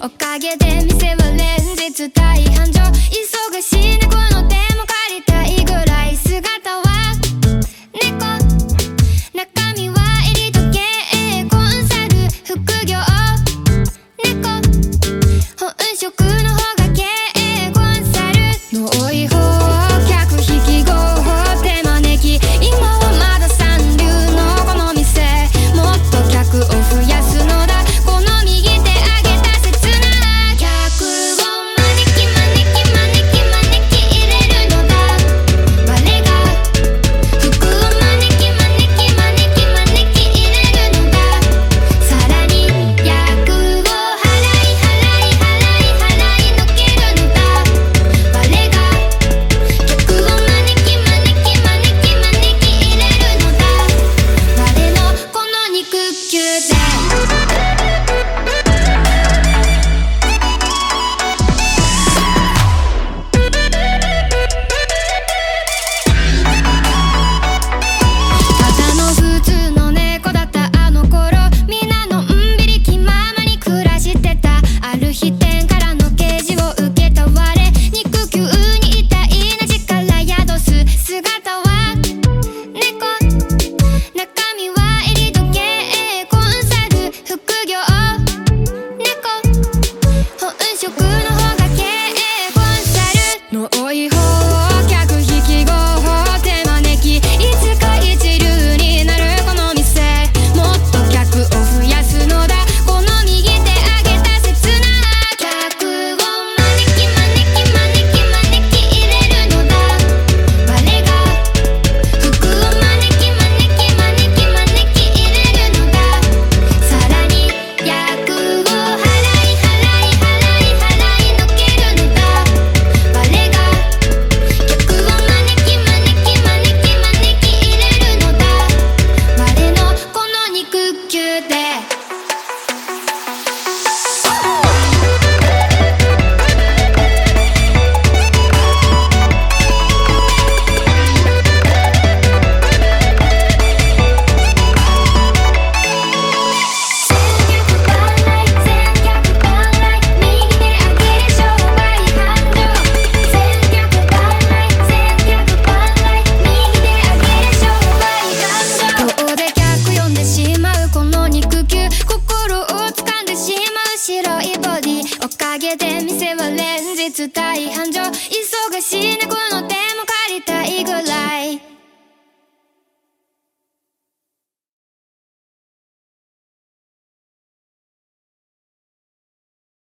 おかげで店は連日大繁盛。忙しい猫の手も借りたいぐらい。姿は猫、中身はエリート系コンサル副業。猫、本職の方が経営コンサルの多い方。客引き合法手招き。今はまだ三流のこの店。もっと客を増やすのだ。この右手上げた切な客を招き招き招き招き入れるのだ。我が服を招き招き招き招き入れるのだ。さらに役を払い払い払い払いのけるのだ。我が客を招き招き招き招き入れるのだ。我のこの肉球でただの普通の猫だったあの頃。みんなのんびり気ままに暮らしてた。ある日天からの啓示を受けた我。肉球に痛いな力宿す姿は猫、中身はエリート系コンサル副業。猫、本職の方が経営コンサルの多い方。客引き合法手招き。いつか一流になるこの店。もっと客を増やすのだ。この右手上げた切な客を招き招き招き招き入れるのだ。我が服を招き招き招き招き入れるのだ。さらに役を払い払い払い払いのけるのだ。我が客を招き招き招き招き入れるのだ。我のこの肉球で秒で客呼んでしまうこの肉球。心を掴んでしまう白いボディ。おかげで店は連日大繁盛。忙しい猫の